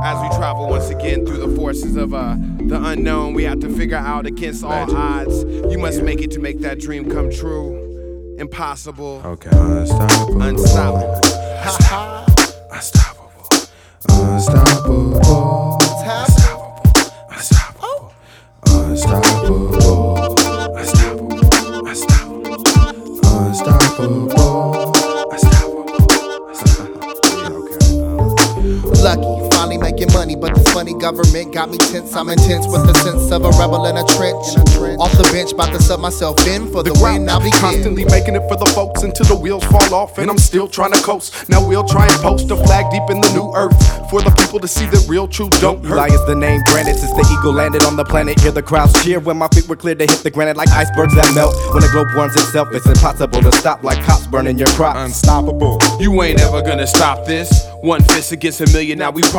As we travel once again through the forces of the unknown, we have to figure out against all odds. You must make it to make that dream come true. Impossible. Okay, unstoppable. Unstoppable. Unstoppable. Unstoppable. Unstoppable. Unstoppable. Unstoppable. Unstoppable. Lucky, finally making money, but this funny government got me tense. I'm intense with the sense of a rebel in a trench. Off the bench, about to sub myself in for the win. I'll begin. Constantly making it for the folks until the wheels fall off, and I'm still trying to coast. Now we'll try and post a flag deep in the new earth for the people to see that real truth don't hurt. Eli is the name granted since the eagle landed on the planet. Hear the crowds cheer when my feet were clear to hit the granite like icebergs that melt. When the globe warms itself, it's impossible to stop like cops burning your crops. Unstoppable. You ain't ever gonna stop this. One fist against a million, now we